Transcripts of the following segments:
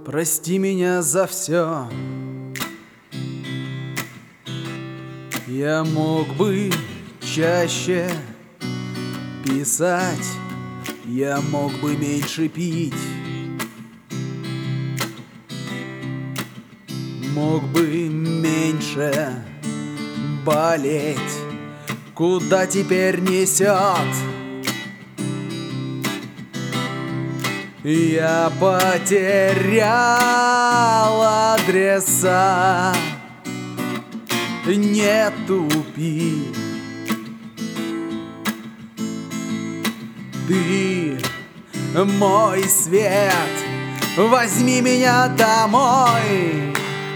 Прости меня за все. Я мог бы чаще писать, я мог бы меньше пить, мог бы меньше болеть. Куда теперь несет? Я потерял адреса. Не тупи, ты мой свет, возьми меня домой.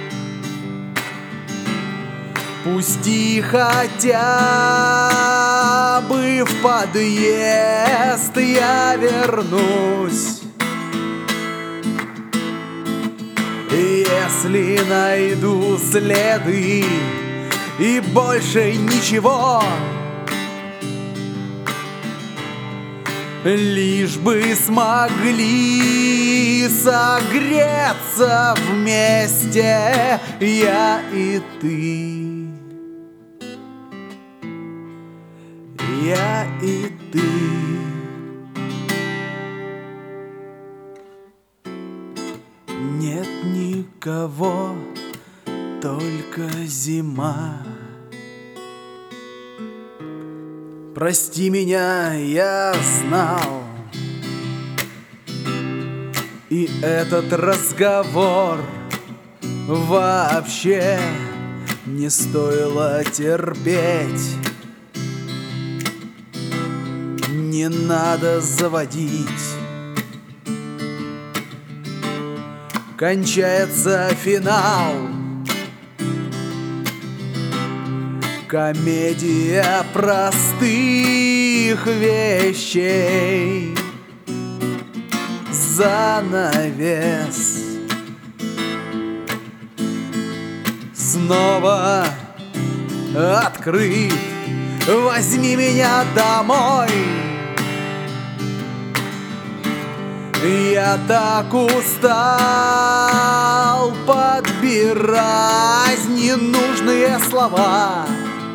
Пусти хотя бы в подъезд, я вернусь. Если найду следы и больше ничего, лишь бы смогли согреться вместе я и ты, я и ты. Нет никого, только зима. Прости меня, я знал, и этот разговор вообще не стоило терпеть. Не надо заводить. Кончается финал. Комедия простых вещей. Занавес снова открыт. Возьми меня домой. Я так устал подбирать ненужные слова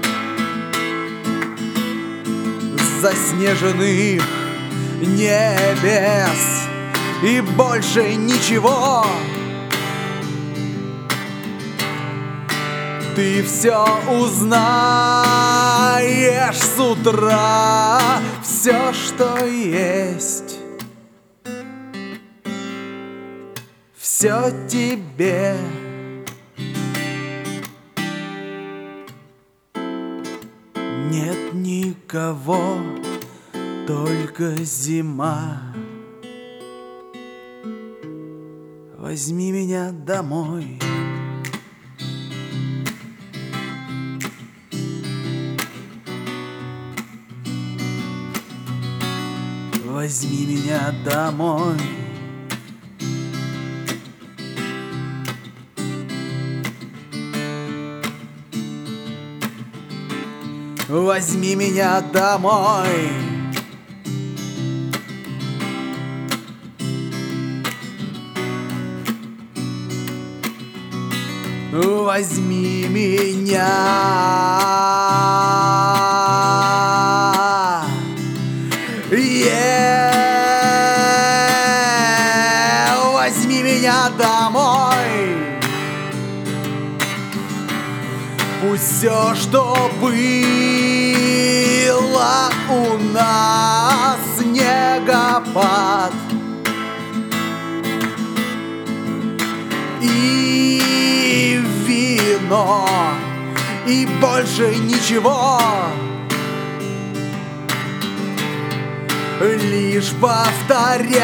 заснеженных небес и больше ничего. Ты все узнаешь с утра, все, что есть, все тебе. Нет никого, только зима. Возьми меня домой. Возьми меня домой. Возьми меня домой. Возьми меня. Возьми меня домой. Пусть все, что было у нас, снегопад и вино, и больше ничего, лишь повторять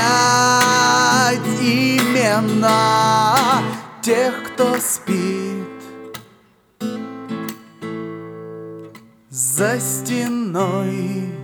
имена тех, кто спит за стеной.